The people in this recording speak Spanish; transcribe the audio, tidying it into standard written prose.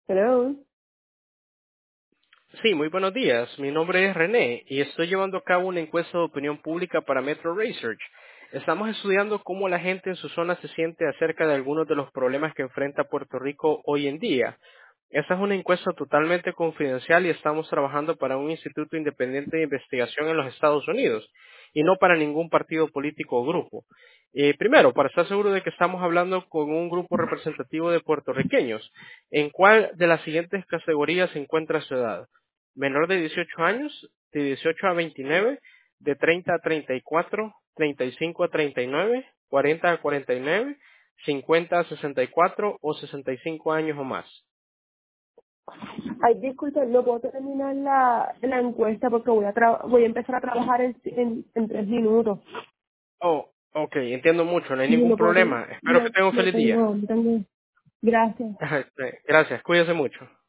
Hello. Sí, muy buenos días. Mi nombre es René y estoy llevando a cabo una encuesta de opinión pública para Metro Research. Estamos estudiando cómo la gente en su zona se siente acerca de algunos de los problemas que enfrenta Puerto Rico hoy en día. Esta es una encuesta totalmente confidencial y estamos trabajando para un instituto independiente de investigación en los Estados Unidos y no para ningún partido político o grupo. Primero, para estar seguro de que estamos hablando con un grupo representativo de puertorriqueños, ¿en cuál de las siguientes categorías se encuentra su edad? Menor de 18 años, de 18 a 29, de 30 a 34, 35 a 39, 40 a 49, 50 a 64 o 65 años o más. Ay, disculpe, no puedo terminar la encuesta porque voy a empezar a trabajar en 3 minutos. Oh, ok, entiendo mucho, no hay Sí, ningún no puedo, problema. Espero que tenga un no feliz día. tengo, no tengo. Gracias. Gracias, cuídese mucho.